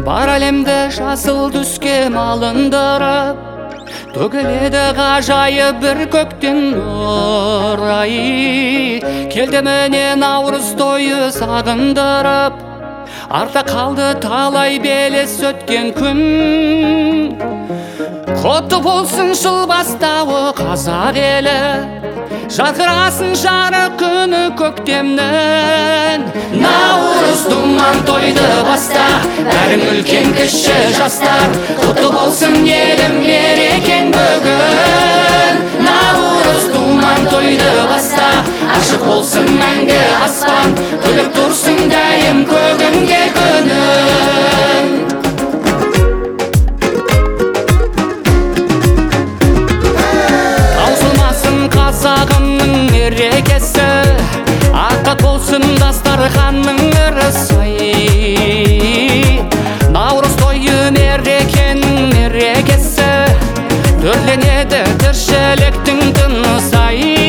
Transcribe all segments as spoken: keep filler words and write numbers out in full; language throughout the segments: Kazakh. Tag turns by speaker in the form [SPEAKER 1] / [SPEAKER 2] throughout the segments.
[SPEAKER 1] Бар әлемді жасыл түске малындырып, төгіледі ғажайып бір көктен нұр ай. Келді міне наурыз тойы сағындырып, арта қалды талай белес өткен күн. Құтты болсын жыл бастауы қазақ елі, жарқырасын жарық күні көктемнен. Наурыз думан тойды баста, бәрің үлкен кіші жастар. Құтты болсын елім мерекең бүгін. Наурыз думан тойды баста, ашық болсын мәңгі аспан, күліп тұрсын дәйім көгінге күнің. Қазағымның мерекесі, ақтат болсын дастарханның ырысы. Наурыз тойы мерекенің мерекесі, түрленеді тіршіліктің тынысы.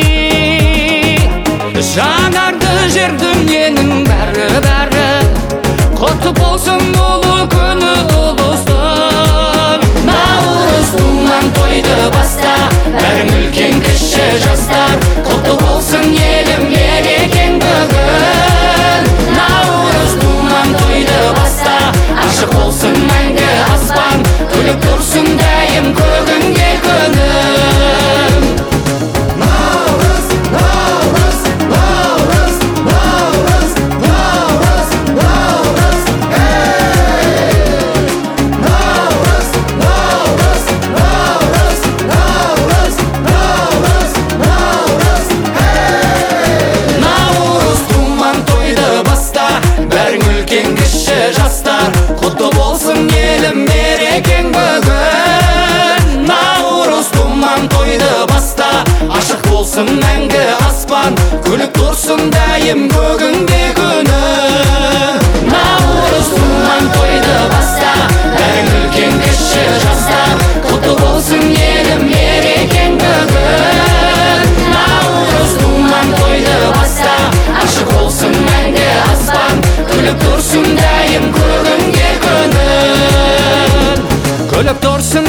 [SPEAKER 1] Жаңарды жер дүниенің бәрі-бәрі, құтты болсын ұлы күні ұлыстың. Наурыз думан тойды баста, бәрің үлкен кіші жастар. Құтты болсын елім мерекең бүгін. Наурыз думан тойды баста, ашық болсын мәңгі аспан, күліп тұрсын дәйім көгінге күнің.
[SPEAKER 2] Наурыз, наурыз, наурыз, наурыз, наурыз, наурыз, ей! Наурыз, наурыз, наурыз, наурыз, наурыз, наурыз, ей!
[SPEAKER 1] Наурыз думан тойды баста, бәрің үлкен кіші жастар. Құтты болсын елім мерекең бүгін. Наурыз думан тойды баста, ашық болсын мәңгі аспан, күліп тұрсын дәйім көгінде күнің. Наурыз думан тойды баста, бәрің үлкен кіші жастар. Құтты болсын елім мерекең бүгін. Наурыз думан тойды баста, ашық болсын мәңгі аспан, күліп тұрсын дәйім көгінге күнің. Күліп тұрсын